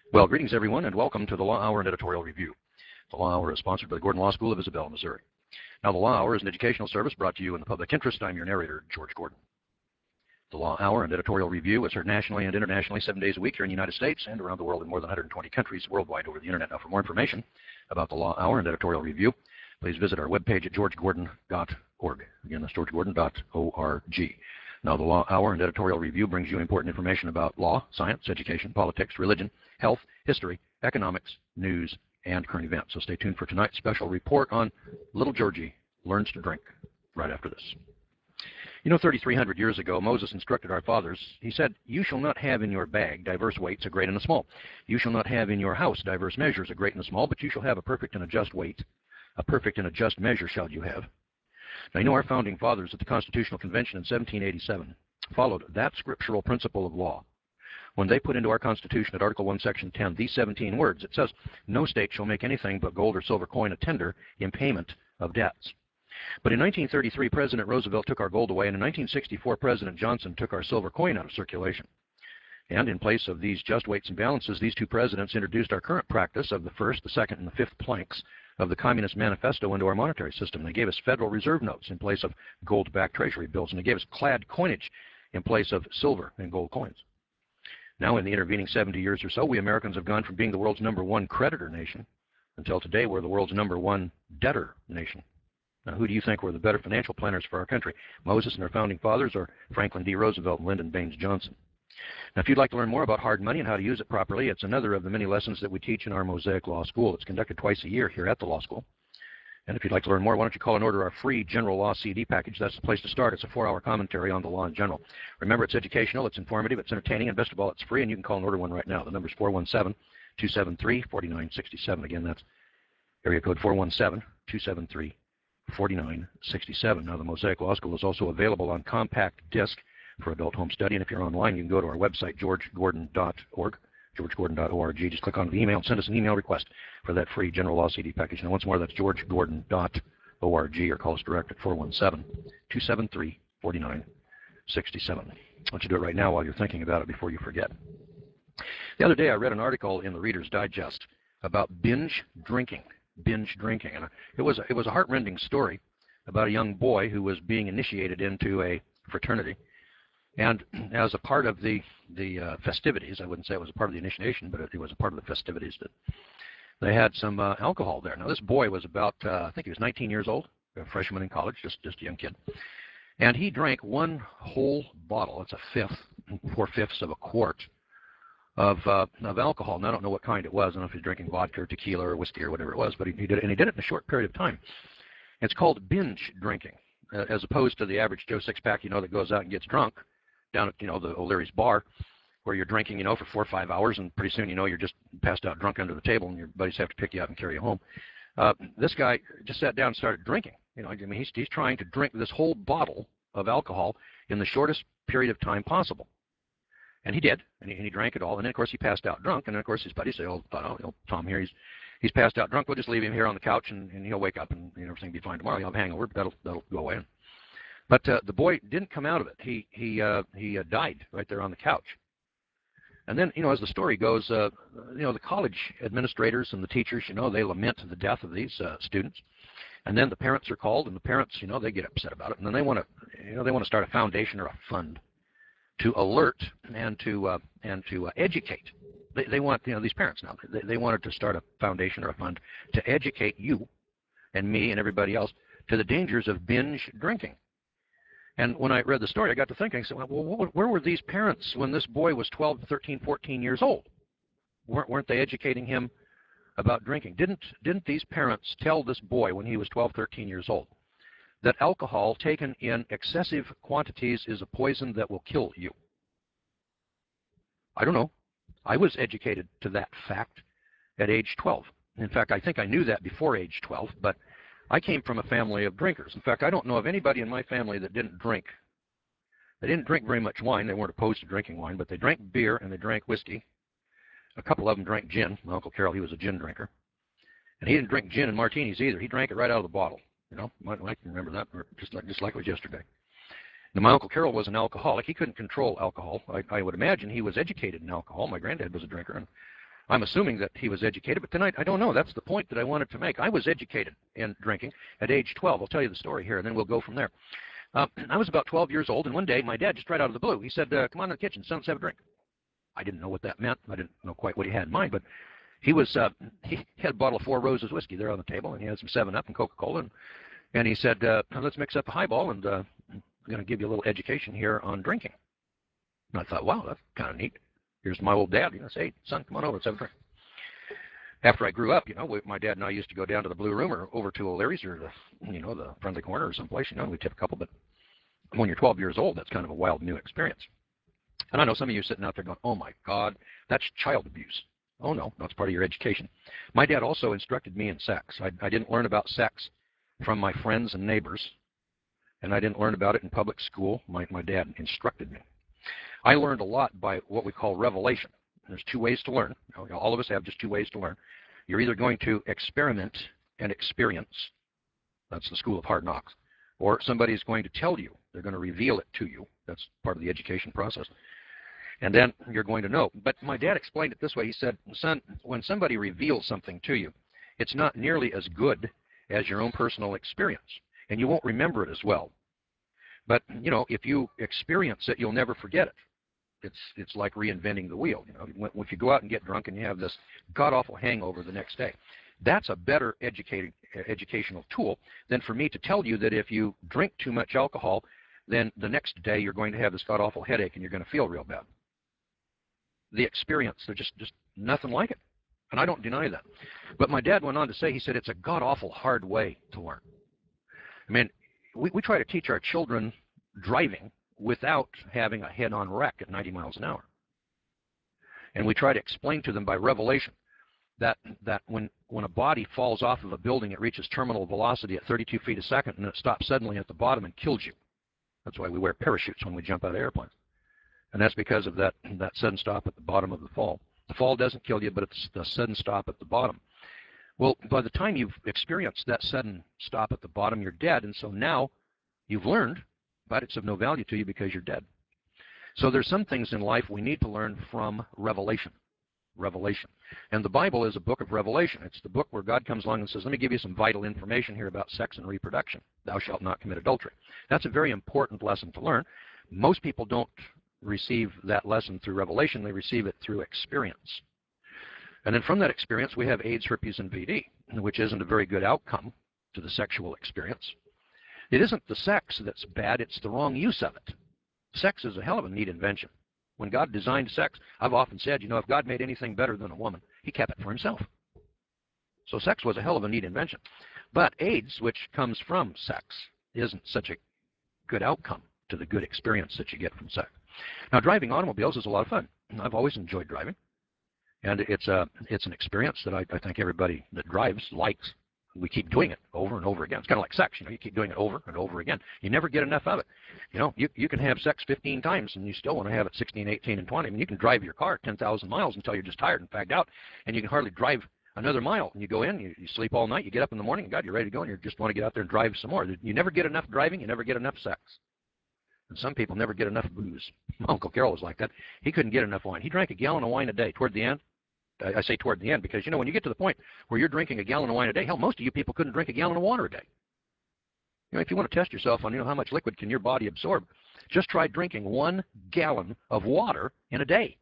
Well, greetings everyone, and welcome to the Law Hour and Editorial Review. The Law Hour is sponsored by the Gordon Law School of Isabella, Missouri. Now, the Law Hour is an educational service brought to you in the public interest. I'm your narrator, George Gordon. The Law Hour and Editorial Review is heard nationally and internationally 7 days a week here in the United States and around the world in more than 120 countries worldwide over the internet. Now, for more information about the Law Hour and Editorial Review, please visit our webpage at georgegordon.org. Again, that's georgegordon.org. Now, the Law Hour and Editorial Review brings you important information about law, science, education, politics, religion, health, history, economics, news, and current events. So stay tuned for tonight's special report on Little Georgie Learns to Drink right after this. You know, 3,300 years ago, Moses instructed our fathers. He said, "You shall not have in your bag diverse weights, a great and a small. You shall not have in your house diverse measures, a great and a small, but you shall have a perfect and a just weight. A perfect and a just measure shall you have." Now, you know, our founding fathers at the Constitutional Convention in 1787 followed that scriptural principle of law. When they put into our Constitution at Article 1, Section 10, these 17 words, it says, "No state shall make anything but gold or silver coin a tender in payment of debts." But in 1933, President Roosevelt took our gold away, and in 1964, President Johnson took our silver coin out of circulation. And in place of these just weights and balances, these two presidents introduced our current practice of the first, the second, and the fifth planks of the Communist Manifesto into our monetary system. They gave us Federal Reserve notes in place of gold-backed Treasury bills, and they gave us clad coinage in place of silver and gold coins. Now, in the intervening 70 years or so, we Americans have gone from being the world's #1 creditor nation until today we're the world's #1 debtor nation. Now, who do you think were the better financial planners for our country, Moses and our founding fathers, or Franklin D. Roosevelt and Lyndon Baines Johnson? Now, if you'd like to learn more about hard money and how to use it properly, it's another of the many lessons that we teach in our Mosaic Law School. It's conducted twice a year here at the law school. And if you'd like to learn more, why don't you call and order our free General Law CD package? That's the place to start. It's a 4-hour commentary on the law in general. Remember, it's educational, it's informative, it's entertaining, and best of all, it's free, and you can call and order one right now. The number's 417-273-4967. Again, that's area code 417-273-4967. Now, the Mosaic Law School is also available on compact disc for adult home study, and if you're online, you can go to our website, georgegordon.org. georgegordon.org. Just click on the email and send us an email request for that free General Law CD package. Now, once more, that's georgegordon.org, or call us direct at 417-273-4967. Why don't you do it right now while you're thinking about it before you forget. The other day, I read an article in the Reader's Digest about binge drinking. Binge drinking. And it was a heart-rending story about a young boy who was being initiated into a fraternity. And as a part of the festivities, I wouldn't say it was a part of the initiation, but it was a part of the festivities, that they had some alcohol there. Now, this boy was about, I think he was 19 years old, a freshman in college, just a young kid. And he drank one whole bottle. It's a fifth, 4/5 of a quart of alcohol. And I don't know what kind it was. I don't know if he was drinking vodka or tequila or whiskey or whatever it was, but he did it, and he did it in a short period of time. It's called binge drinking, as opposed to the average Joe six-pack, that goes out and gets drunk down at, the O'Leary's bar, where you're drinking, for 4 or 5 hours, and pretty soon, you're just passed out drunk under the table, and your buddies have to pick you up and carry you home. This guy just sat down and started drinking. He's trying to drink this whole bottle of alcohol in the shortest period of time possible. And he did, and he drank it all, and then, of course, he passed out drunk, and then, of course, his buddies say, "Oh, Tom here, he's passed out drunk. We'll just leave him here on the couch, and he'll wake up, and everything will be fine tomorrow. He'll have a hangover, but that'll go away." But the boy didn't come out of it. He died right there on the couch. And then, as the story goes, the college administrators and the teachers, they lament the death of these students. And then the parents are called, and the parents, they get upset about it. And then they want to start a foundation or a fund to alert and to educate. They want, these parents now, they wanted to start a foundation or a fund to educate you and me and everybody else to the dangers of binge drinking. And when I read the story, I got to thinking, well, where were these parents when this boy was 12, 13, 14 years old? Weren't they educating him about drinking? Didn't these parents tell this boy when he was 12, 13 years old that alcohol taken in excessive quantities is a poison that will kill you? I don't know. I was educated to that fact at age 12. In fact, I think I knew that before age 12, but I came from a family of drinkers. In fact, I don't know of anybody in my family that didn't drink. They didn't drink very much wine. They weren't opposed to drinking wine, but they drank beer and they drank whiskey. A couple of them drank gin. My Uncle Carol, he was a gin drinker. And he didn't drink gin and martinis either. He drank it right out of the bottle. I can remember that just like it was yesterday. Now, my Uncle Carol was an alcoholic. He couldn't control alcohol. I would imagine he was educated in alcohol. My granddad was a drinker, and I'm assuming that he was educated, but tonight I don't know. That's the point that I wanted to make. I was educated in drinking at age 12. I'll tell you the story here, and then we'll go from there. I was about 12 years old, and one day my dad, just right out of the blue, he said, come on to the kitchen, son, let's have a drink. I didn't know what that meant. I didn't know quite what he had in mind, but he had a bottle of Four Roses whiskey there on the table, and he had some 7-Up and Coca-Cola, and he said, let's mix up a highball, and I'm going to give you a little education here on drinking. And I thought, wow, that's kind of neat. Here's my old dad. Say, hey, son, come on over, let's have a drink. After I grew up, my dad and I used to go down to the Blue Room or over to O'Leary's or the Friendly Corner or someplace, we tip a couple, but when you're 12 years old, that's kind of a wild new experience. And I know some of you sitting out there going, oh my God, that's child abuse. Oh no, that's part of your education. My dad also instructed me in sex. I didn't learn about sex from my friends and neighbors, and I didn't learn about it in public school. My dad instructed me. I learned a lot by what we call revelation. There's 2 ways to learn. All of us have just 2 ways to learn. You're either going to experiment and experience. That's the school of hard knocks. Or somebody's going to tell you. They're going to reveal it to you. That's part of the education process. And then you're going to know. But my dad explained it this way. He said, son, when somebody reveals something to you, it's not nearly as good as your own personal experience. And you won't remember it as well. But, if you experience it, you'll never forget it. It's like reinventing the wheel. If you go out and get drunk and you have this god-awful hangover the next day, that's a better educational tool than for me to tell you that if you drink too much alcohol, then the next day you're going to have this god-awful headache and you're going to feel real bad. The experience, there's just nothing like it. And I don't deny that. But my dad went on to say, he said, it's a god-awful hard way to learn. I mean, we try to teach our children driving without having a head-on wreck at 90 miles an hour. And we try to explain to them by revelation that when a body falls off of a building, it reaches terminal velocity at 32 feet a second, and it stops suddenly at the bottom and kills you. That's why we wear parachutes when we jump out of airplanes. And that's because of that sudden stop at the bottom of the fall. The fall doesn't kill you, but it's the sudden stop at the bottom. Well, by the time you've experienced that sudden stop at the bottom, you're dead, and so now you've learned, but it's of no value to you because you're dead. So there's some things in life we need to learn from revelation. Revelation. And the Bible is a book of revelation. It's the book where God comes along and says, let me give you some vital information here about sex and reproduction. Thou shalt not commit adultery. That's a very important lesson to learn. Most people don't receive that lesson through revelation. They receive it through experience. And then from that experience, we have AIDS, herpes, and VD, which isn't a very good outcome to the sexual experience. It isn't the sex that's bad, it's the wrong use of it. Sex is a hell of a neat invention. When God designed sex, I've often said, if God made anything better than a woman, he kept it for himself. So sex was a hell of a neat invention. But AIDS, which comes from sex, isn't such a good outcome to the good experience that you get from sex. Now, driving automobiles is a lot of fun. I've always enjoyed driving. And it's an experience that I think everybody that drives likes. We keep doing it over and over again. It's kind of like sex, you keep doing it over and over again. You never get enough of it. You can have sex 15 times and you still want to have it 16, 18, and 20. I mean, you can drive your car 10,000 miles until you're just tired and fagged out, and you can hardly drive another mile. And you go in, you sleep all night, you get up in the morning, and God, you're ready to go, and you just want to get out there and drive some more. You never get enough driving, you never get enough sex. And some people never get enough booze. My Uncle Carol was like that. He couldn't get enough wine. He drank a gallon of wine a day toward the end. I say toward the end because, when you get to the point where you're drinking a gallon of wine a day, hell, most of you people couldn't drink a gallon of water a day. If you want to test yourself on, how much liquid can your body absorb, just try drinking 1 gallon of water in a day.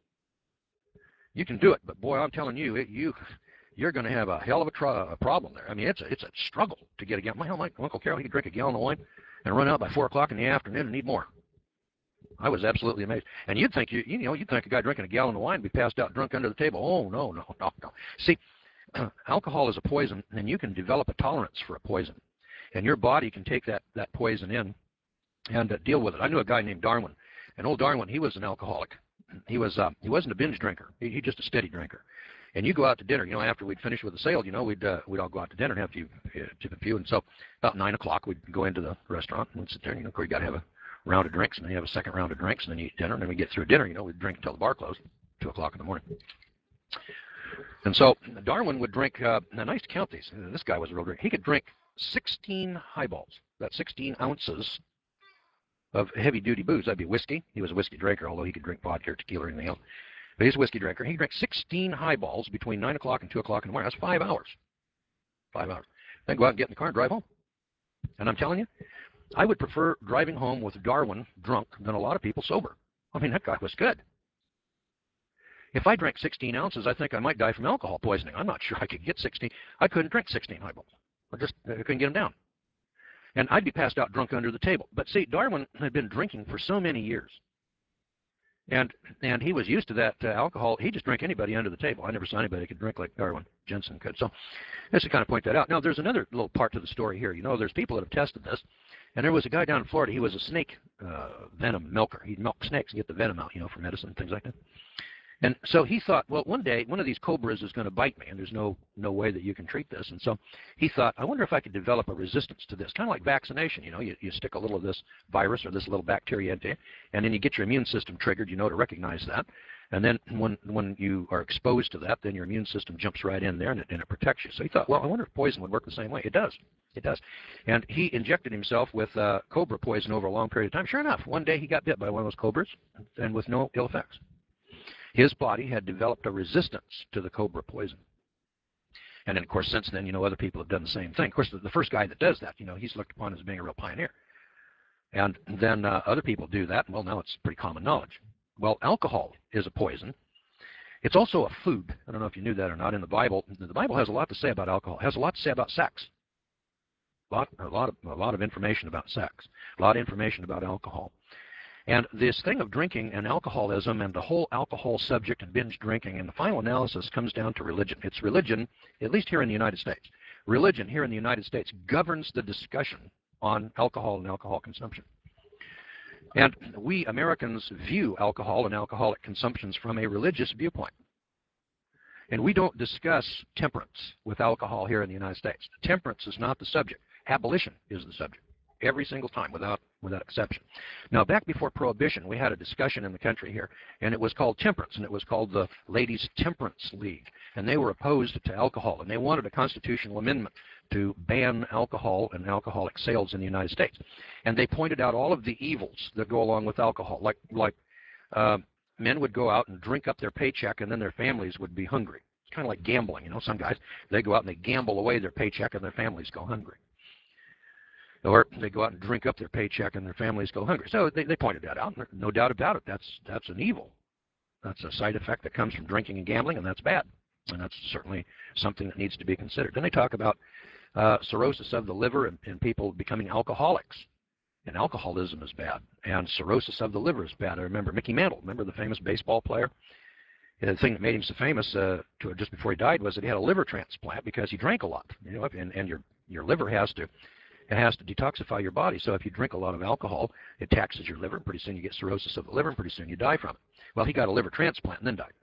You can do it, but boy, I'm telling you, you're going to have a hell of a problem there. I mean, it's a struggle to get a gallon. My Uncle Carol, he could drink a gallon of wine and run out by 4 o'clock in the afternoon and need more. I was absolutely amazed. And you'd think you'd think a guy drinking a gallon of wine would be passed out drunk under the table. Oh, no. See, alcohol is a poison, and you can develop a tolerance for a poison. And your body can take that poison in and deal with it. I knew a guy named Darwin. And old Darwin, he was an alcoholic. He wasn't a binge drinker. He just a steady drinker. And you go out to dinner, after we'd finish with the sale, we'd all go out to dinner and have tip a few. And so about 9 o'clock, we'd go into the restaurant and we'd sit there. Of course, you got to have a round of drinks, and then you have a second round of drinks, and then you eat dinner, and then we get through dinner, we'd drink until the bar closed, 2 o'clock in the morning. And so Darwin would drink, now I used to count these. This guy was a real drinker. He could drink 16 highballs, that's 16 ounces of heavy-duty booze. That'd be whiskey. He was a whiskey drinker, although he could drink vodka or tequila or anything else. But he's a whiskey drinker. He drank 16 highballs between 9 o'clock and 2 o'clock in the morning. That's 5 hours. 5 hours. Then go out and get in the car and drive home. And I'm telling you, I would prefer driving home with Darwin drunk than a lot of people sober. I mean, that guy was good. If I drank 16 ounces, I think I might die from alcohol poisoning. I'm not sure I could get 16. I couldn't drink 16 highballs. I couldn't get them down. And I'd be passed out drunk under the table. But see, Darwin had been drinking for so many years. And he was used to that alcohol. He just drank anybody under the table. I never saw anybody who could drink like Darwin Jensen could. So just to kind of point that out. Now, there's another little part to the story here. You know, there's people that have tested this. And there was a guy down in Florida. He was a snake venom milker. He'd milk snakes and get the venom out, you know, for medicine and things like that. And so he thought, well, one day, one of these cobras is going to bite me, and there's no way that you can treat this. And so he thought, I wonder if I could develop a resistance to this, kind of like vaccination. You know, you stick a little of this virus or this little bacteria into you, and then you get your immune system triggered, you know, to recognize that. And then when you are exposed to that, then your immune system jumps right in there, and it protects you. So he thought, well, I wonder if poison would work the same way. It does. It does. And he injected himself with cobra poison over a long period of time. Sure enough, one day he got bit by one of those cobras, and with no ill effects. His body had developed a resistance to the cobra poison. And then, of course, since then, you know, other people have done the same thing. Of course, the first guy that does that, you know, he's looked upon as being a real pioneer. And then other people do that. Well, now it's pretty common knowledge. Well, alcohol is a poison. It's also a food. I don't know if you knew that or not. In the Bible has a lot to say about alcohol. It has a lot to say about sex. A lot of information about sex. A lot of information about alcohol. And this thing of drinking and alcoholism and the whole alcohol subject and binge drinking, and the final analysis comes down to religion. It's religion, at least here in the United States. Religion here in the United States governs the discussion on alcohol and alcohol consumption. And we Americans view alcohol and alcoholic consumptions from a religious viewpoint. And we don't discuss temperance with alcohol here in the United States. Temperance is not the subject. Abolition is the subject. Every single time, without exception. Now, back before Prohibition, we had a discussion in the country here, and it was called temperance, and it was called the Ladies' Temperance League. And they were opposed to alcohol, and they wanted a constitutional amendment to ban alcohol and alcoholic sales in the United States. And they pointed out all of the evils that go along with alcohol, like men would go out and drink up their paycheck, and then their families would be hungry. It's kind of like gambling, you know. Some guys, they go out and they gamble away their paycheck, and their families go hungry. Or they go out and drink up their paycheck and their families go hungry. So they pointed that out. No doubt about it. That's an evil. That's a side effect that comes from drinking and gambling, and that's bad. And that's certainly something that needs to be considered. Then they talk about cirrhosis of the liver and people becoming alcoholics. And alcoholism is bad. And cirrhosis of the liver is bad. I remember Mickey Mantle, remember the famous baseball player? And the thing that made him so famous just before he died was that he had a liver transplant because he drank a lot. You know, and your liver has to detoxify your body. So if you drink a lot of alcohol, it taxes your liver. Pretty soon you get cirrhosis of the liver, and pretty soon you die from it. Well, he got a liver transplant and then died.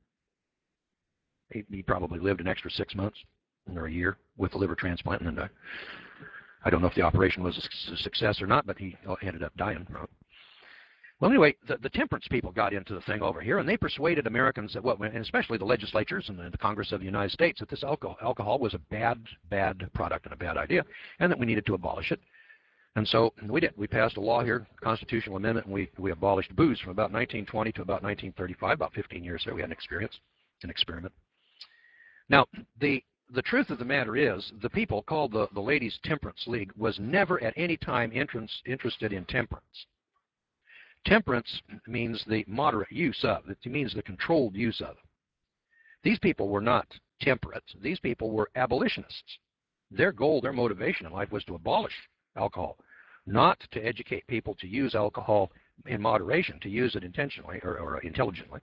He probably lived an extra 6 months or a year with the liver transplant and then died. I don't know if the operation was a success or not, but he ended up dying from it. Well, anyway, the temperance people got into the thing over here, and they persuaded Americans that and especially the legislatures and the Congress of the United States, that this alcohol was a bad product and a bad idea, and that we needed to abolish it. And so we did. We passed a law here, constitutional amendment, and we abolished booze from about 1920 to about 1935, about 15 years there. We had an experiment. Now, the truth of the matter is, the people called the Ladies' Temperance League was never at any time interested in temperance. Temperance means the moderate use of. It means the controlled use of. These people were not temperate. These people were abolitionists. Their goal, their motivation in life was to abolish alcohol, not to educate people to use alcohol in moderation, to use it intentionally or intelligently.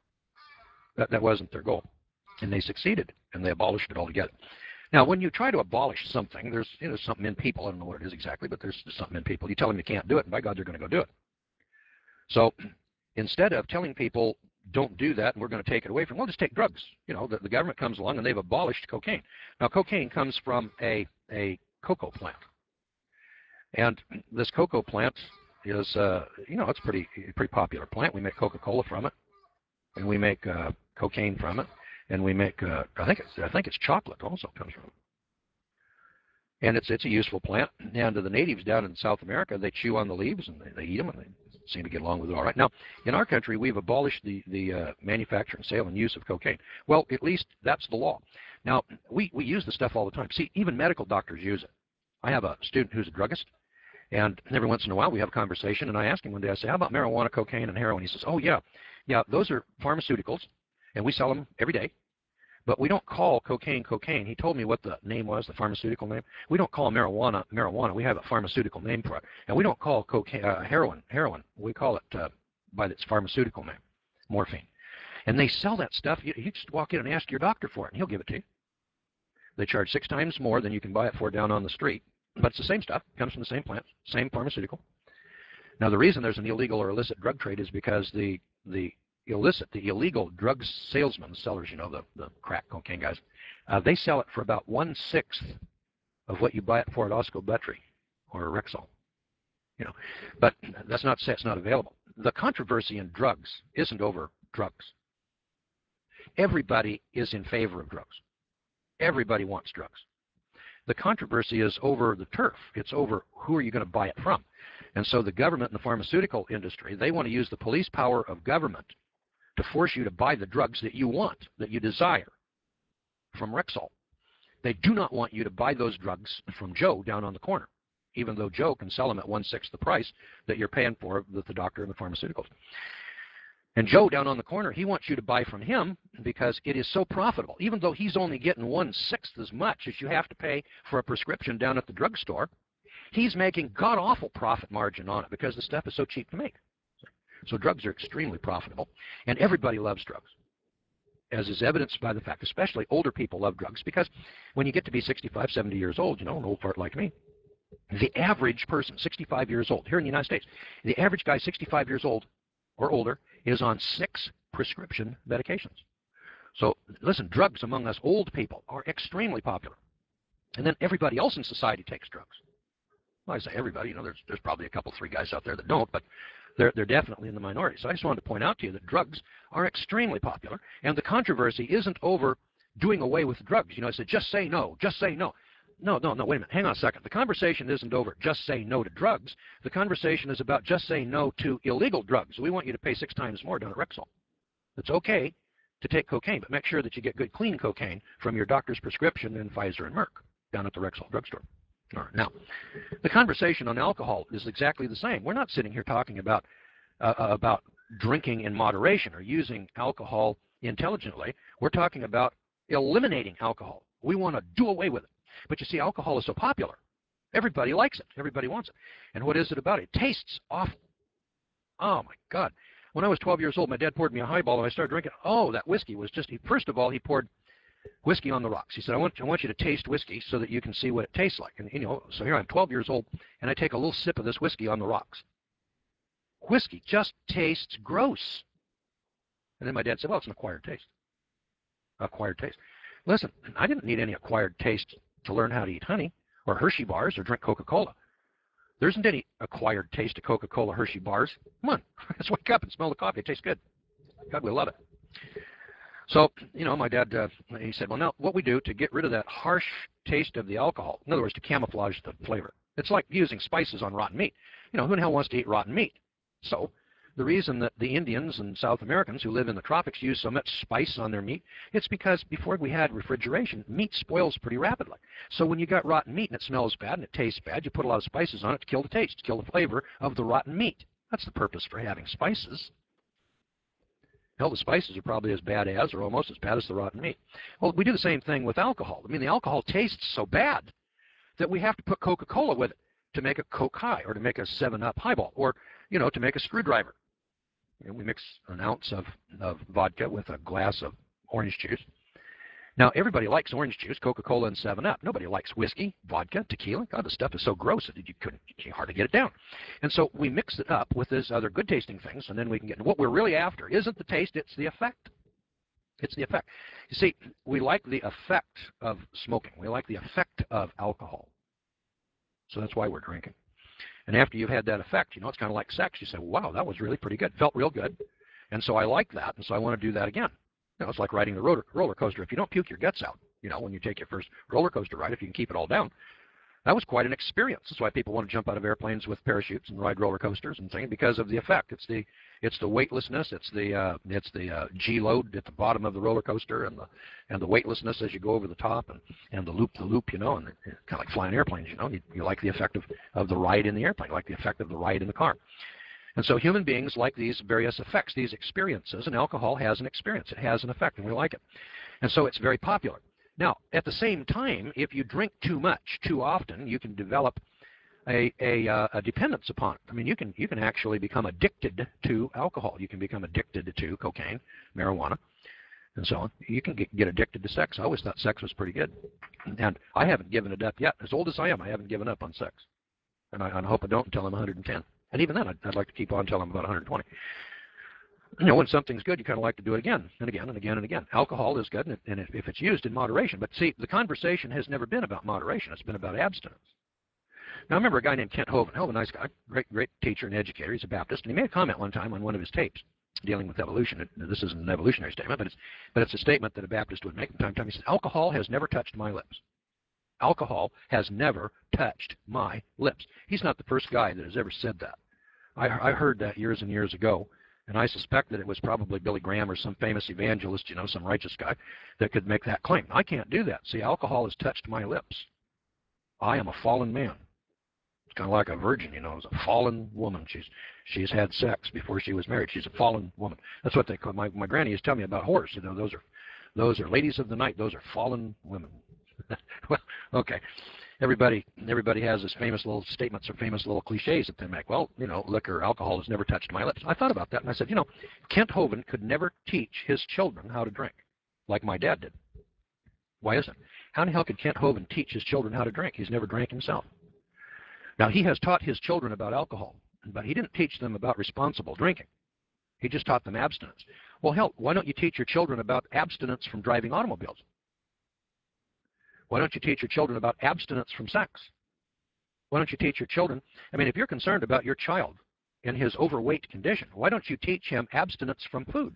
That wasn't their goal. And they succeeded, and they abolished it altogether. Now, when you try to abolish something, there's something in people. I don't know what it is exactly, but there's something in people. You tell them you can't do it, and by God, they're going to go do it. So instead of telling people, don't do that and we're going to take it away from them, well, just take drugs. You know, the government comes along and they've abolished cocaine. Now, cocaine comes from a cocoa plant. And this cocoa plant is, it's a pretty popular plant. We make Coca-Cola from it, and we make cocaine from it, and we make, I think it's chocolate also comes from it. And it's a useful plant. And the natives down in South America, they chew on the leaves and they eat them, and seem to get along with it all right. Now, in our country, we've abolished the manufacture and sale and use of cocaine. Well, at least that's the law. Now, we use the stuff all the time. See, even medical doctors use it. I have a student who's a druggist, and every once in a while we have a conversation, and I ask him one day, I say, how about marijuana, cocaine, and heroin? He says, oh, yeah, those are pharmaceuticals, and we sell them every day. But we don't call cocaine cocaine. He told me what the name was, the pharmaceutical name. We don't call marijuana marijuana. We have a pharmaceutical name for it. And we don't call cocaine heroin heroin. We call it by its pharmaceutical name, morphine. And they sell that stuff. You just walk in and ask your doctor for it, and he'll give it to you. They charge 6 times more than you can buy it for down on the street. But it's the same stuff. It comes from the same plant, same pharmaceutical. Now, the reason there's an illegal or illicit drug trade is because the illegal drug salesmen, the sellers, the crack cocaine guys, they sell it for about 1/6 of what you buy it for at Osco Buttrey or Rexall. But that's not to say it's not available. The controversy in drugs isn't over drugs. Everybody is in favor of drugs. Everybody wants drugs. The controversy is over the turf. It's over who are you going to buy it from. And so the government and the pharmaceutical industry, they want to use the police power of government to force you to buy the drugs that you want, that you desire from Rexall. They do not want you to buy those drugs from Joe down on the corner, even though Joe can sell them at 1/6 the price that you're paying for with the doctor and the pharmaceuticals. And Joe down on the corner, he wants you to buy from him because it is so profitable. Even though he's only getting 1/6 as much as you have to pay for a prescription down at the drugstore, he's making god-awful profit margin on it because the stuff is so cheap to make. So drugs are extremely profitable, and everybody loves drugs, as is evidenced by the fact, especially older people love drugs, because when you get to be 65, 70 years old, an old fart like me, the average person, 65 years old, here in the United States, the average guy 65 years old or older is on 6 prescription medications. So listen, drugs among us old people are extremely popular. And then everybody else in society takes drugs. Well, I say everybody, there's probably a couple, 3 guys out there that don't, but they're definitely in the minority. So I just wanted to point out to you that drugs are extremely popular, and the controversy isn't over doing away with drugs. I said, just say no, just say no. No, wait a minute, hang on a second. The conversation isn't over just say no to drugs. The conversation is about just say no to illegal drugs. We want you to pay 6 times more down at Rexall. It's okay to take cocaine, but make sure that you get good, clean cocaine from your doctor's prescription in Pfizer and Merck down at the Rexall drugstore. All right. Now, the conversation on alcohol is exactly the same. We're not sitting here talking about drinking in moderation or using alcohol intelligently. We're talking about eliminating alcohol. We want to do away with it. But you see, alcohol is so popular. Everybody likes it. Everybody wants it. And what is it about it? It tastes awful. Oh, my God. When I was 12 years old, my dad poured me a highball, and I started drinking. Oh, that whiskey was just, first of all, he poured whiskey on the rocks. He said, I want you to taste whiskey so that you can see what it tastes like. And, so here I'm 12 years old, and I take a little sip of this whiskey on the rocks. Whiskey just tastes gross. And then my dad said, well, it's an acquired taste. Acquired taste. Listen, I didn't need any acquired taste to learn how to eat honey or Hershey bars or drink Coca-Cola. There isn't any acquired taste to Coca-Cola, Hershey bars. Come on, let's wake up and smell the coffee. It tastes good. God, we love it. So, my dad, he said, well, now what we do to get rid of that harsh taste of the alcohol, in other words, to camouflage the flavor. It's like using spices on rotten meat. Who in the hell wants to eat rotten meat? So the reason that the Indians and South Americans who live in the tropics use so much spice on their meat, it's because before we had refrigeration, meat spoils pretty rapidly. So when you got rotten meat and it smells bad and it tastes bad, you put a lot of spices on it to kill the taste, to kill the flavor of the rotten meat. That's the purpose for having spices. Hell, the spices are probably as bad as or almost as bad as the rotten meat. Well, we do the same thing with alcohol. I mean, the alcohol tastes so bad that we have to put Coca-Cola with it to make a Coke High or to make a 7-Up highball or, to make a screwdriver. We mix an ounce of vodka with a glass of orange juice. Now, everybody likes orange juice, Coca-Cola, and 7-Up. Nobody likes whiskey, vodka, tequila. God, the stuff is so gross that you can't hardly get it down. And so we mix it up with these other good-tasting things, and then we can get what we're really after isn't the taste, it's the effect. It's the effect. You see, we like the effect of smoking. We like the effect of alcohol. So that's why we're drinking. And after you've had that effect, it's kind of like sex. You say, wow, that was really pretty good. Felt real good. And so I like that, and so I want to do that again. It's like riding the roller coaster. If you don't puke your guts out, when you take your first roller coaster ride, if you can keep it all down, That was quite an experience. That's why people want to jump out of airplanes with parachutes and ride roller coasters and things, because of the effect. It's the weightlessness. It's the G load at the bottom of the roller coaster, and the weightlessness as you go over the top, and the loop, you know, and kind of like flying airplanes, you know. You like the effect of the ride in the airplane, you like the effect of the ride in the car. And so human beings like these various effects, these experiences, and alcohol has an experience. It has an effect, and we like it. And so it's very popular. Now, at the same time, if you drink too much, too often, you can develop a dependence upon it. I mean, you can actually become addicted to alcohol. You can become addicted to cocaine, marijuana, and so on. You can get addicted to sex. I always thought sex was pretty good. And I haven't given it up yet. As old as I am, I haven't given up on sex. And I hope I don't until I'm 110. And even then, I'd like to keep on until I'm about 120. You know, when something's good, you kind of like to do it again and again and again and again. Alcohol is good, and if it's used in moderation. But see, the conversation has never been about moderation. It's been about abstinence. Now, I remember a guy named Kent Hovind. Hovind, nice guy, great teacher and educator. He's a Baptist, and he made a comment one time on one of his tapes dealing with evolution. This isn't an evolutionary statement, but it's a statement that a Baptist would make from time to time. He says, alcohol has never touched my lips. Alcohol has never touched my lips. He's not the first guy that has ever said that. I heard that years and years ago, and I suspect that it was probably Billy Graham or some famous evangelist, you know, some righteous guy, that could make that claim. I can't do that. See, alcohol has touched my lips. I am a fallen man. It's kind of like a virgin, you know, as a fallen woman. She's had sex before she was married. She's a fallen woman. That's what they call. My granny used to tell me about whores. You know, those are ladies of the night. Those are fallen women. Well, okay. Everybody has his famous little statements or famous little cliches that they make. Well, you know, liquor, alcohol has never touched my lips. I thought about that, and I said, you know, Kent Hovind could never teach his children how to drink like my dad did. Why isn't it? How in the hell could Kent Hovind teach his children how to drink? He's never drank himself. Now, he has taught his children about alcohol, but he didn't teach them about responsible drinking. He just taught them abstinence. Well, hell, why don't you teach your children about abstinence from driving automobiles? Why don't you teach your children about abstinence from sex? Why don't you teach your children, I mean, if you're concerned about your child in his overweight condition, why don't you teach him abstinence from food?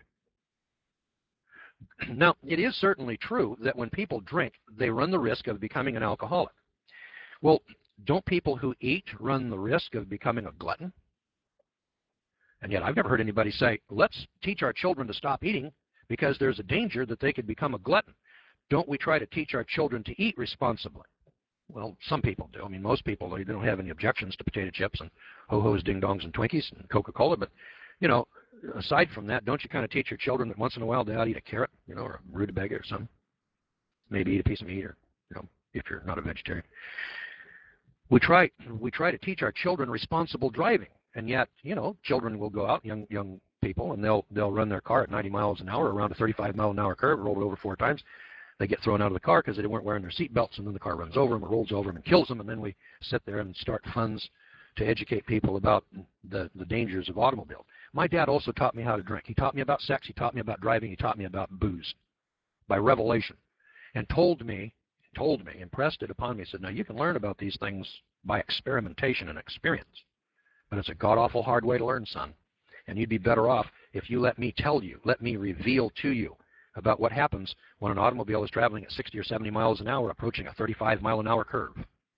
Now, it is certainly true that when people drink, they run the risk of becoming an alcoholic. Well, don't people who eat run the risk of becoming a glutton? And yet I've never heard anybody say, let's teach our children to stop eating because there's a danger that they could become a glutton. Don't we try to teach our children to eat responsibly? Well, some people do. I mean, most people, they don't have any objections to potato chips and ho-hos, ding-dongs, and Twinkies and Coca-Cola. But, you know, aside from that, don't you kind of teach your children that once in a while they ought to eat a carrot, you know, or a rutabaga or something? Maybe eat a piece of meat, or, you know, if you're not a vegetarian. We try to teach our children responsible driving, and yet, you know, children will go out, young people, and they'll run their car at 90 miles an hour around a 35-mile-an-hour curve, roll it over 4 times. They get thrown out of the car because they weren't wearing their seat belts, and then the car runs over them or rolls over them and kills them, and then we sit there and start funds to educate people about the dangers of automobiles. My dad also taught me how to drink. He taught me about sex. He taught me about driving. He taught me about booze by revelation, and told me, impressed it upon me, said, now you can learn about these things by experimentation and experience, but it's a god-awful hard way to learn, son, and you'd be better off if you let me tell you, let me reveal to you about what happens when an automobile is traveling at 60 or 70 miles an hour approaching a 35-mile-an-hour curve.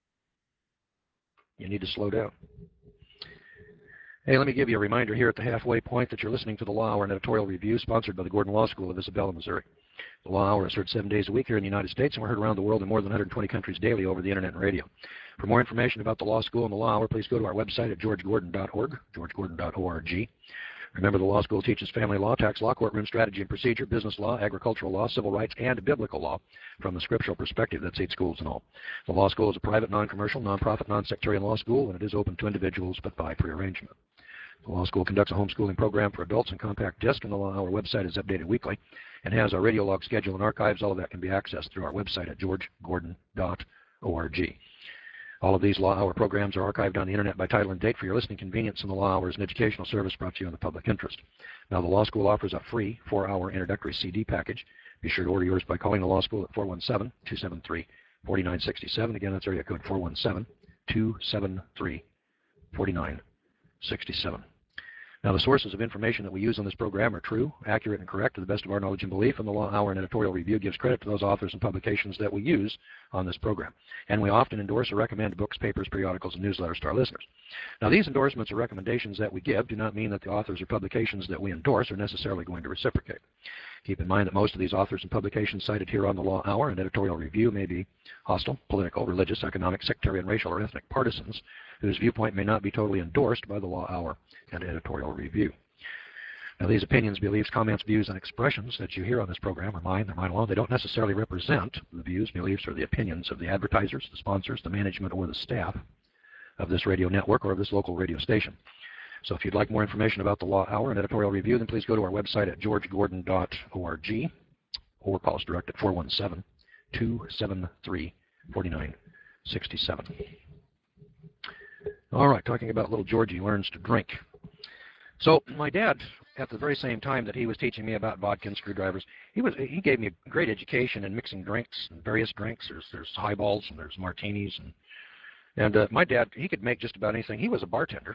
You need to slow down. Hey, let me give you a reminder here at the halfway point that you're listening to the Law Hour, an editorial review sponsored by the Gordon Law School of Isabella, Missouri. The Law Hour is heard 7 days a week here in the United States, and we're heard around the world in more than 120 countries daily over the Internet and radio. For more information about the Law School and the Law Hour, please go to our website at georgegordon.org, georgegordon.org. Remember, the law school teaches family law, tax law, courtroom strategy and procedure, business law, agricultural law, civil rights, and biblical law from the scriptural perspective. That's 8 schools in all. The law school is a private, non-commercial, non-profit, non-sectarian law school, and it is open to individuals but by prearrangement. The law school conducts a homeschooling program for adults in compact disc, and the Law Hour website is updated weekly and has our radio log schedule and archives. All of that can be accessed through our website at georgegordon.org. All of these Law Hour programs are archived on the Internet by title and date for your listening convenience, and the Law Hour is an educational service brought to you in the public interest. Now, the Law School offers a free 4-hour introductory CD package. Be sure to order yours by calling the Law School at 417-273-4967. Again, that's area code 417-273-4967. Now, Now, the sources of information that we use on this program are true, accurate, and correct to the best of our knowledge and belief, and the Law Hour and Editorial Review gives credit to those authors and publications that we use on this program. And we often endorse or recommend books, papers, periodicals, and newsletters to our listeners. Now, these endorsements or recommendations that we give do not mean that the authors or publications that we endorse are necessarily going to reciprocate. Keep in mind that most of these authors and publications cited here on the Law Hour and Editorial Review may be hostile, political, religious, economic, sectarian, racial, or ethnic partisans whose viewpoint may not be totally endorsed by the Law Hour and Editorial Review. Now, these opinions, beliefs, comments, views, and expressions that you hear on this program are mine. They're mine alone. They don't necessarily represent the views, beliefs, or the opinions of the advertisers, the sponsors, the management, or the staff of this radio network or of this local radio station. So if you'd like more information about the Law Hour and Editorial Review, then please go to our website at georgegordon.org or call us direct at 417-273-4967. All right, talking about little Georgie learns to drink. So my dad, at the very same time that he was teaching me about vodka and screwdrivers, he gave me a great education in mixing drinks, and various drinks. There's highballs and there's martinis, and my dad, he could make just about anything. He was a bartender,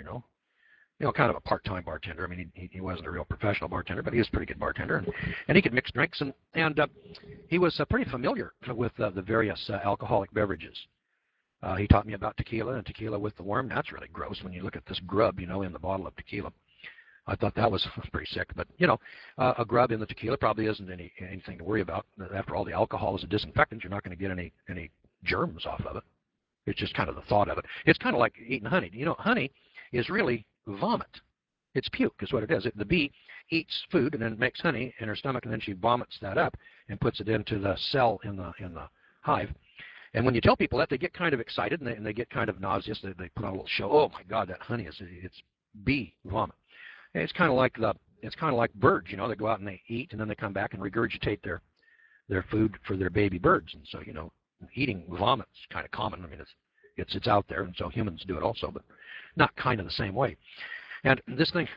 kind of a part-time bartender. I mean, he wasn't a real professional bartender, but he was a pretty good bartender, and he could mix drinks, and he was pretty familiar with the various alcoholic beverages. He taught me about tequila and tequila with the worm. That's really gross when you look at this grub, in the bottle of tequila. I thought that was pretty sick, but a grub in the tequila probably isn't anything to worry about. After all, the alcohol is a disinfectant. You're not going to get any germs off of it. It's just kind of the thought of it. It's kind of like eating honey. Honey is really vomit. It's puke is what it is. The bee eats food and then it makes honey in her stomach, and then she vomits that up and puts it into the cell in the hive. And when you tell people that, they get kind of excited and they get kind of nauseous. They put on a little show. Oh my God, that honey it's bee vomit. And it's kind of like birds. They go out and they eat and then they come back and regurgitate their food for their baby birds. And so eating vomit is kind of common. I mean it's out there, and so humans do it also, but not kind of the same way. And this thing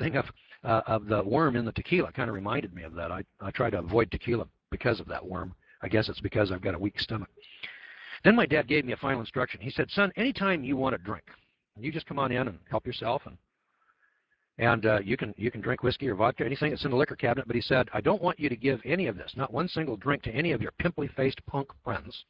of the worm in the tequila kind of reminded me of that. I try to avoid tequila because of that worm. I guess it's because I've got a weak stomach. Then my dad gave me a final instruction. He said, son, anytime you want to drink, you just come on in and help yourself, and you can drink whiskey or vodka, anything that's in the liquor cabinet. But he said, I don't want you to give any of this, not one single drink, to any of your pimply-faced punk friends.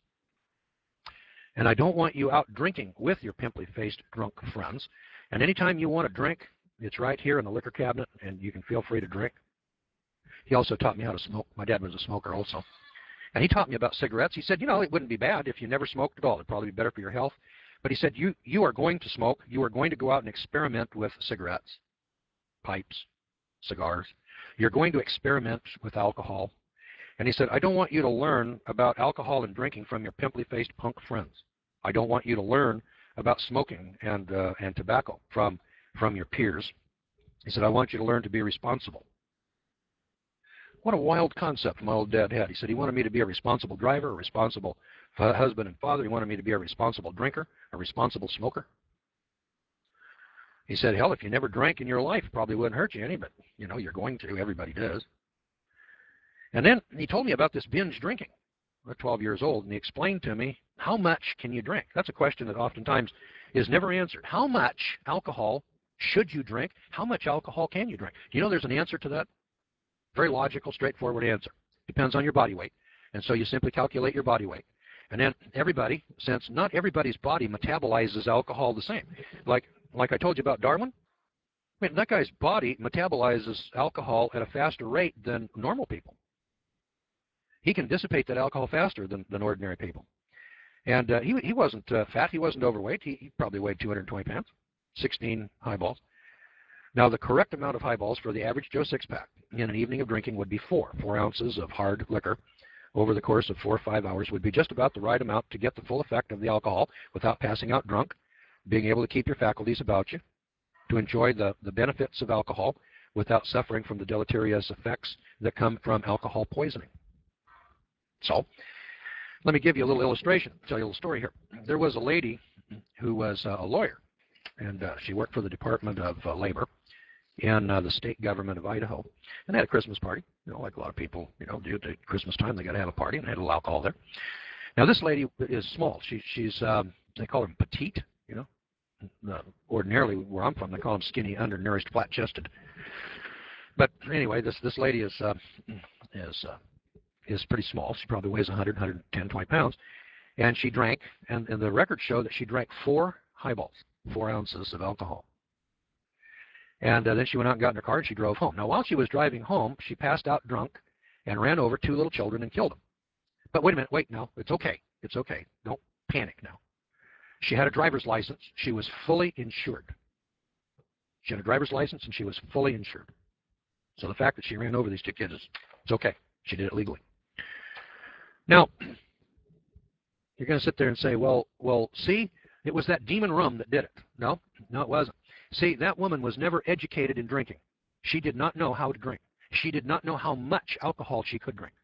And I don't want you out drinking with your pimply-faced drunk friends. And anytime you want to drink, it's right here in the liquor cabinet, and you can feel free to drink. He also taught me how to smoke. My dad was a smoker also. And he taught me about cigarettes. He said, it wouldn't be bad if you never smoked at all. It'd probably be better for your health. But he said, you are going to smoke. You are going to go out and experiment with cigarettes, pipes, cigars. You're going to experiment with alcohol. And he said, I don't want you to learn about alcohol and drinking from your pimply-faced punk friends. I don't want you to learn about smoking and tobacco from your peers. He said, I want you to learn to be responsible. What a wild concept my old dad had. He said he wanted me to be a responsible driver, a responsible husband and father. He wanted me to be a responsible drinker, a responsible smoker. He said, hell, if you never drank in your life, it probably wouldn't hurt you any, but, you're going to. Everybody does. And then he told me about this binge drinking. I'm 12 years old, and he explained to me, how much can you drink? That's a question that oftentimes is never answered. How much alcohol should you drink? How much alcohol can you drink? Do there's an answer to that? Very logical, straightforward answer. Depends on your body weight. And so you simply calculate your body weight. And then everybody, since not everybody's body metabolizes alcohol the same. Like I told you about Darwin, that guy's body metabolizes alcohol at a faster rate than normal people. He can dissipate that alcohol faster than ordinary people. And he wasn't fat. He wasn't overweight. He probably weighed 220 pounds, 16 highballs. Now, the correct amount of highballs for the average Joe six-pack in an evening of drinking would be 4 ounces of hard liquor over the course of 4 or 5 hours would be just about the right amount to get the full effect of the alcohol without passing out drunk, being able to keep your faculties about you, to enjoy the benefits of alcohol without suffering from the deleterious effects that come from alcohol poisoning. So, let me give you a little illustration, tell you a little story here. There was a lady who was a lawyer, and she worked for the Department of Labor in the state government of Idaho, and they had a Christmas party, like a lot of people, do at Christmas time. They got to have a party, and they had a little alcohol there. Now, this lady is small. She's they call her petite, ordinarily where I'm from, they call them skinny, undernourished, flat-chested. But anyway, this lady is pretty small. She probably weighs 100, 110, 20 pounds. And she drank, and the records show that she drank 4 highballs, 4 ounces of alcohol. And then she went out and got in her car and she drove home. Now, while she was driving home, she passed out drunk and ran over 2 little children and killed them. But wait a minute, wait, no, it's okay. It's okay. Don't panic now. She had a driver's license. She was fully insured. She had a driver's license and she was fully insured. So the fact that she ran over these 2 kids, it's okay. She did it legally. Now, you're going to sit there and say, well, see, it was that demon rum that did it. No, it wasn't. See, that woman was never educated in drinking. She did not know how to drink. She did not know how much alcohol she could drink.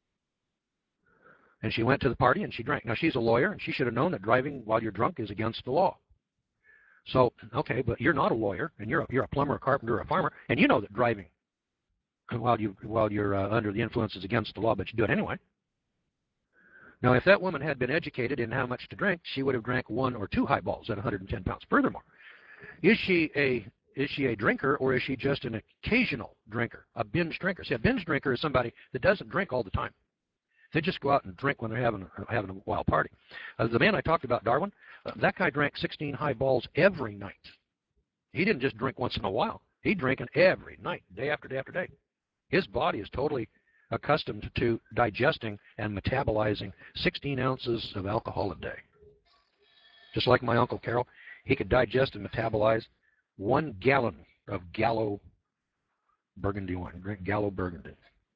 And she went to the party and she drank. Now, she's a lawyer, and she should have known that driving while you're drunk is against the law. So, okay, but you're not a lawyer, and you're a plumber, a carpenter, a farmer, and you know that driving while you're under the influence is against the law, but you do it anyway. Now, if that woman had been educated in how much to drink, she would have drank 1 or 2 highballs at 110 pounds. Furthermore, is she a drinker, or is she just an occasional drinker, a binge drinker? See, a binge drinker is somebody that doesn't drink all the time. They just go out and drink when they're having a wild party. The man I talked about, Darwin, that guy drank 16 highballs every night. He didn't just drink once in a while. He drank every night, day after day after day. His body is totally accustomed to digesting and metabolizing 16 ounces of alcohol a day. Just like my Uncle Carol, he could digest and metabolize 1 gallon of Gallo Burgundy wine. Drink Gallo Burgundy.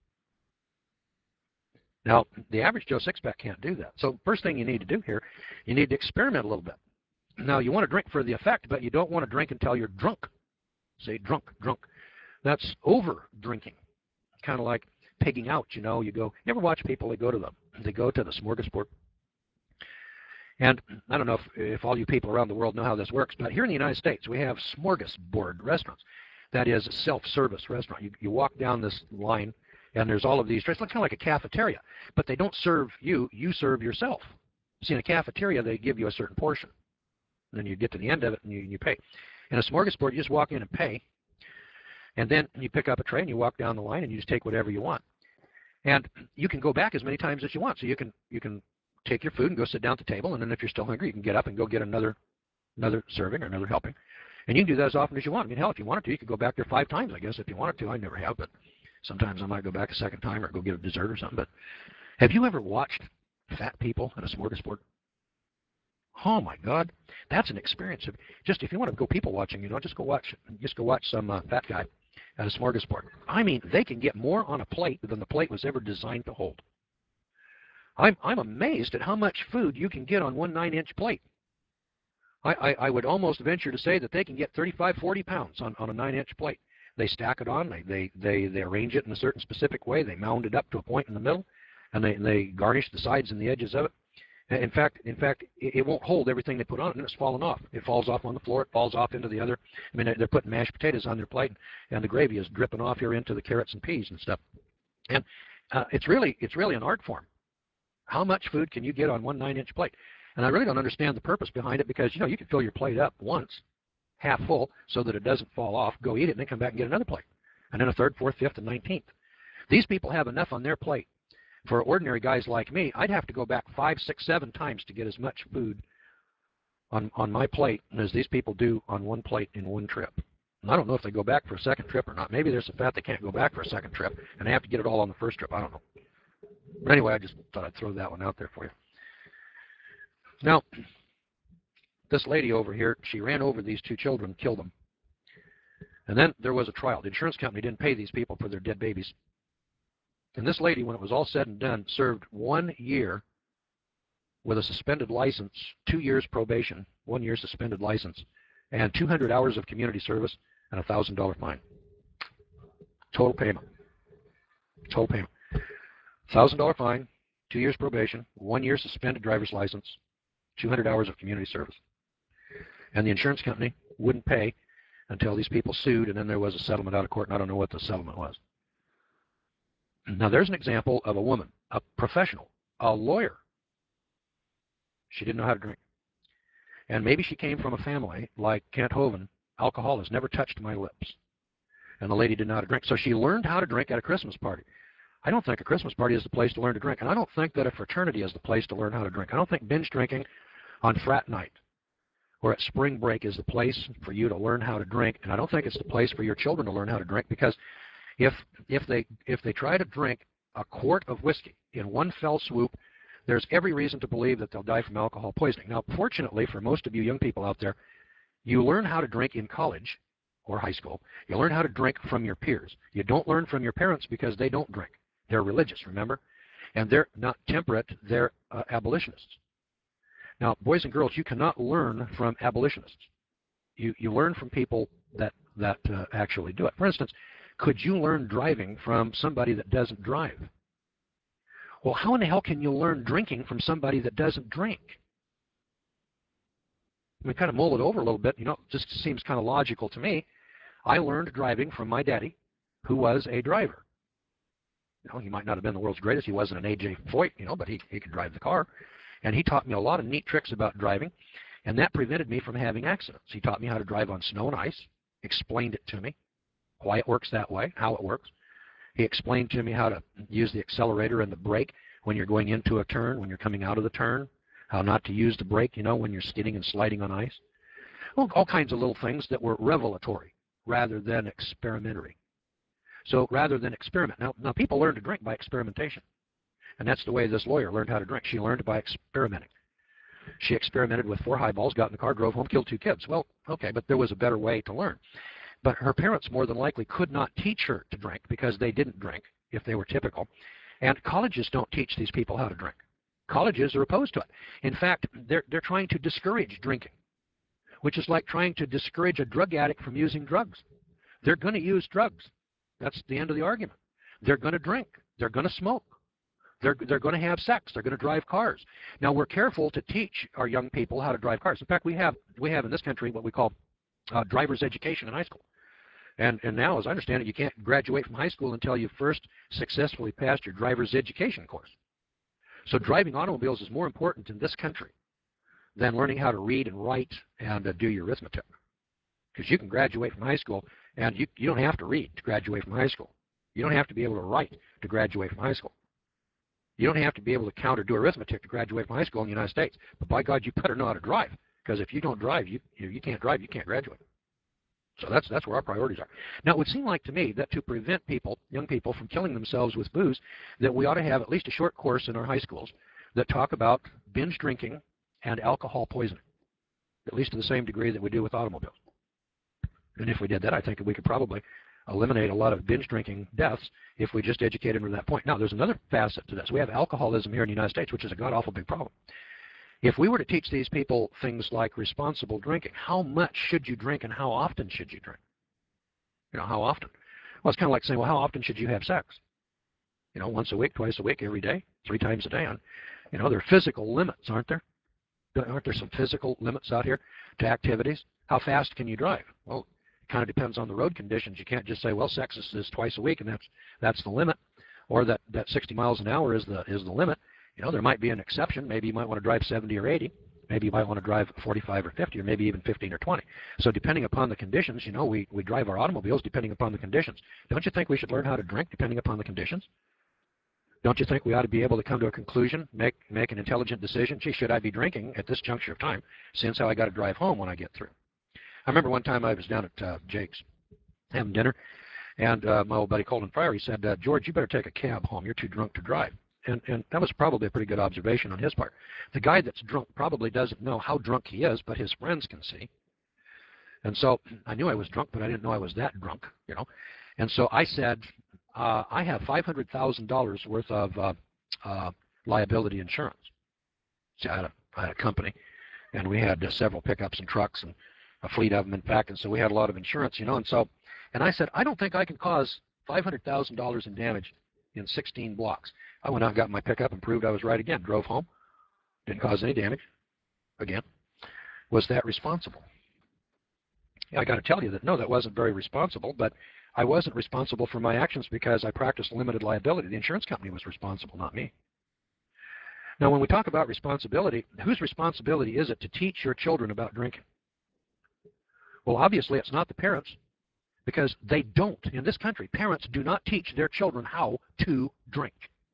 Now, the average Joe Sixpack can't do that. So first thing you need to do here, you need to experiment a little bit. Now, you want to drink for the effect, but you don't want to drink until you're drunk. Say drunk. That's over drinking. Kind of like pigging out, you know. You ever watch people, they go to the smorgasbord. And I don't know if all you people around the world know how this works, but here in the United States, we have smorgasbord restaurants. That is a self-service restaurant. You walk down this line, and there's all of these trays. It's kind of like a cafeteria, but they don't serve you. You serve yourself. See, in a cafeteria, they give you a certain portion. And then you get to the end of it, and you pay. In a smorgasbord, you just walk in and pay, and then you pick up a tray, and you walk down the line, and you just take whatever you want. And you can go back as many times as you want. So you can take your food and go sit down at the table, and then if you're still hungry, you can get up and go get another serving or another helping. And you can do that as often as you want. I mean, hell, if you wanted to, you could go back there 5 times, I guess, if you wanted to. I never have, but sometimes I might go back a second time or go get a dessert or something. But have you ever watched fat people at a smorgasbord? Oh my God, that's an experience. Just if you want to go people watching, just go watch some fat guy at a smorgasbord. I mean, they can get more on a plate than the plate was ever designed to hold. I'm amazed at how much food you can get on 1 9-inch plate. I would almost venture to say that they can get 35, 40 pounds on a 9-inch plate. They stack it on. They arrange it in a certain specific way. They mound it up to a point in the middle, and they garnish the sides and the edges of it. In fact, it won't hold everything they put on it, and it's falling off. It falls off on the floor. It falls off into the other. I mean, they're putting mashed potatoes on their plate, and the gravy is dripping off here into the carrots and peas and stuff. And it's really an art form. How much food can you get on 1 9-inch plate? And I really don't understand the purpose behind it, because you can fill your plate up once, half full, so that it doesn't fall off. Go eat it, and then come back and get another plate, and then a 3rd, 4th, 5th, and 19th. These people have enough on their plate. For ordinary guys like me, I'd have to go back 5, 6, 7 times to get as much food on my plate as these people do on 1 plate in 1 trip. And I don't know if they go back for a second trip or not. Maybe they're so fat they can't go back for a second trip, and they have to get it all on the first trip. I don't know. But anyway, I just thought I'd throw that one out there for you. Now, this lady over here, she ran over these 2 children, killed them. And then there was a trial. The insurance company didn't pay these people for their dead babies. And this lady, when it was all said and done, served 1 year with a suspended license, 2 years probation, 1 year suspended license, and 200 hours of community service, and a $1,000 fine. Total payment. Total payment. $1,000 fine, 2 years probation, 1 year suspended driver's license, 200 hours of community service. And the insurance company wouldn't pay until these people sued, and then there was a settlement out of court, and I don't know what the settlement was. Now, there's an example of a woman, a professional, a lawyer. She didn't know how to drink. And maybe she came from a family like Kent Hovind. Alcohol has never touched my lips. And the lady did not drink. So she learned how to drink at a Christmas party. I don't think a Christmas party is the place to learn to drink. And I don't think that a fraternity is the place to learn how to drink. I don't think binge drinking on frat night or at spring break is the place for you to learn how to drink. And I don't think it's the place for your children to learn how to drink, because if they try to drink a quart of whiskey in one fell swoop, there's every reason to believe that they'll die from alcohol poisoning. Now, fortunately for most of you young people out there, you learn how to drink in college or high school. You learn how to drink from your peers. You don't learn from your parents because they don't drink. They're religious, remember? And they're not temperate, they're abolitionists. Now, boys and girls, you cannot learn from abolitionists. You learn from people that actually do it. For instance, could you learn driving from somebody that doesn't drive? Well, how in the hell can you learn drinking from somebody that doesn't drink? We kind of mull it over a little bit. You know, it just seems kind of logical to me. I learned driving from my daddy, who was a driver. You know, he might not have been the world's greatest. He wasn't an A.J. Foyt, you know, but he could drive the car. And he taught me a lot of neat tricks about driving, and that prevented me from having accidents. He taught me how to drive on snow and ice, explained it to me, why it works that way, how it works. He explained to me how to use the accelerator and the brake when you're going into a turn, when you're coming out of the turn, how not to use the brake, you know, when you're skidding and sliding on ice. Well, all kinds of little things that were revelatory rather than experimentary. So rather than experiment. Now people learn to drink by experimentation. And that's the way this lawyer learned how to drink. She learned by experimenting. She experimented with 4 highballs, got in the car, drove home, killed 2 kids. Well, okay, but there was a better way to learn. But her parents more than likely could not teach her to drink because they didn't drink, if they were typical. And colleges don't teach these people how to drink. Colleges are opposed to it. In fact, they're trying to discourage drinking, which is like trying to discourage a drug addict from using drugs. They're going to use drugs. That's the end of the argument. They're going to drink. They're going to smoke. They're going to have sex. They're going to drive cars. Now, we're careful to teach our young people how to drive cars. In fact, we have in this country what we call driver's education in high school. And now, as I understand it, you can't graduate from high school until you first successfully passed your driver's education course. So driving automobiles is more important in this country than learning how to read and write and do your arithmetic. Because you can graduate from high school, and you don't have to read to graduate from high school. You don't have to be able to write to graduate from high school. You don't have to be able to count or do arithmetic to graduate from high school in the United States. But by God, you better know how to drive. Because if you don't drive, you can't drive, you can't graduate. So that's where our priorities are. Now, it would seem like to me that to prevent young people from killing themselves with booze, that we ought to have at least a short course in our high schools that talk about binge drinking and alcohol poisoning, at least to the same degree that we do with automobiles. And if we did that, I think we could probably eliminate a lot of binge drinking deaths if we just educated them to that point. Now, there's another facet to this. We have alcoholism here in the United States, which is a god-awful big problem. If we were to teach these people things like responsible drinking, how much should you drink and how often should you drink? You know, how often? Well, it's kind of like saying, well, how often should you have sex? You know, once a week, twice a week, every day, 3 times a day. You know, there are physical limits, aren't there? Aren't there some physical limits out here to activities? How fast can you drive? Well, it kind of depends on the road conditions. You can't just say, well, sex is twice a week and that's the limit, or that 60 miles an hour is the limit. You know, there might be an exception. Maybe you might want to drive 70 or 80. Maybe you might want to drive 45 or 50, or maybe even 15 or 20. So depending upon the conditions, you know, we drive our automobiles depending upon the conditions. Don't you think we should learn how to drink depending upon the conditions? Don't you think we ought to be able to come to a conclusion, make an intelligent decision? Gee, should I be drinking at this juncture of time, since how I got to drive home when I get through? I remember one time I was down at Jake's having dinner, and my old buddy Colin Pryor, he said, George, you better take a cab home. You're too drunk to drive. And that was probably a pretty good observation on his part. The guy that's drunk probably doesn't know how drunk he is, but his friends can see. And so I knew I was drunk, but I didn't know I was that drunk, you know. And so I said, I have $500,000 worth of liability insurance. See, I had a company, and we had several pickups and trucks and a fleet of them, in fact, and so we had a lot of insurance, you know. And I said, I don't think I can cause $500,000 in damage in 16 blocks. I went out and got my pickup and proved I was right again. Drove home. Didn't cause any damage. Again. Was that responsible? Yeah, I got to tell you that no, that wasn't very responsible, but I wasn't responsible for my actions because I practiced limited liability. The insurance company was responsible, not me. Now, when we talk about responsibility, whose responsibility is it to teach your children about drinking? Well, obviously, it's not the parents, because they don't. In this country, parents do not teach their children how to drink.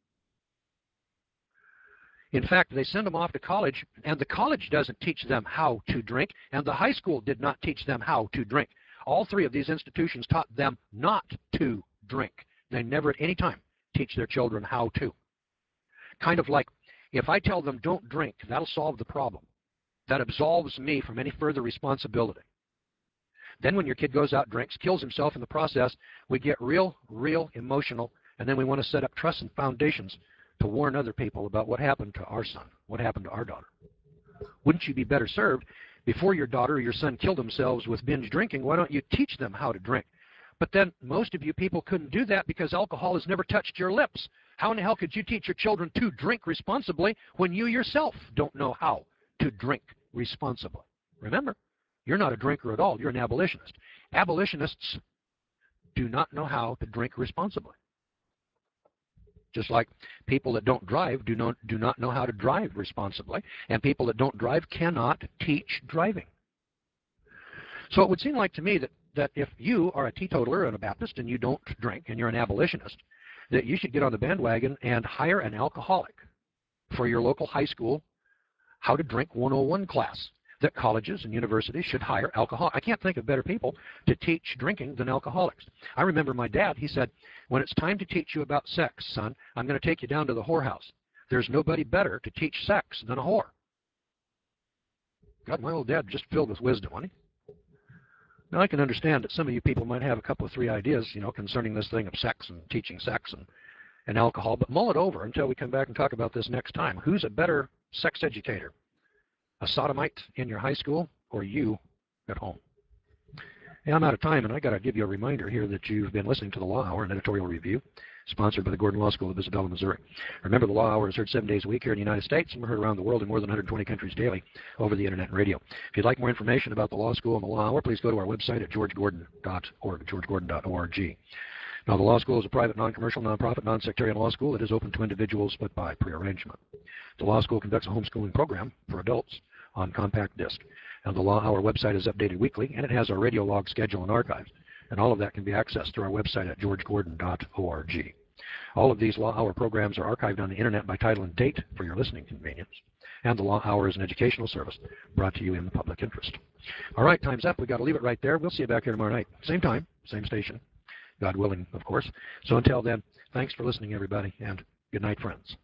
In fact, they send them off to college, and the college doesn't teach them how to drink, and the high school did not teach them how to drink. All three of these institutions taught them not to drink. They never at any time teach their children how to. Kind of like, if I tell them don't drink, that'll solve the problem. That absolves me from any further responsibility. Then when your kid goes out, drinks, kills himself in the process, we get real emotional, and then we want to set up trusts and foundations to warn other people about what happened to our son, what happened to our daughter. Wouldn't you be better served, before your daughter or your son killed themselves with binge drinking, why don't you teach them how to drink? But then most of you people couldn't do that because alcohol has never touched your lips. How in the hell could you teach your children to drink responsibly when you yourself don't know how to drink responsibly? Remember, you're not a drinker at all. You're an abolitionist. Abolitionists do not know how to drink responsibly. Just like people that don't drive do not know how to drive responsibly, and people that don't drive cannot teach driving. So it would seem like to me that if you are a teetotaler and a Baptist and you don't drink and you're an abolitionist, that you should get on the bandwagon and hire an alcoholic for your local high school How to Drink 101 class. That colleges and universities should hire alcoholics. I can't think of better people to teach drinking than alcoholics. I remember my dad, he said, when it's time to teach you about sex, son, I'm going to take you down to the whorehouse. There's nobody better to teach sex than a whore. God, my old dad just filled with wisdom, wasn't he? Now, I can understand that some of you people might have a couple of three ideas, concerning this thing of sex and teaching sex and alcohol, but mull it over until we come back and talk about this next time. Who's a better sex educator? A sodomite in your high school or you at home? Hey, I'm out of time, and I got to give you a reminder here that you've been listening to the Law Hour, an editorial review sponsored by the Gordon Law School of Isabella, Missouri. Remember, the Law Hour is heard 7 days a week here in the United States, and we're heard around the world in more than 120 countries daily over the internet and radio. If you'd like more information about the Law School and the Law Hour, please go to our website at georgegordon.org, georgegordon.org. Now, the Law School is a private, non-commercial, non-profit, non-sectarian law school that is open to individuals, but by prearrangement. The Law School conducts a homeschooling program for adults on compact disc. And the Law Hour website is updated weekly, and it has our radio log schedule and archives. And all of that can be accessed through our website at georgegordon.org. All of these Law Hour programs are archived on the internet by title and date for your listening convenience. And the Law Hour is an educational service brought to you in the public interest. All right, time's up. We've got to leave it right there. We'll see you back here tomorrow night. Same time, same station. God willing, of course. So until then, thanks for listening, everybody, and good night, friends.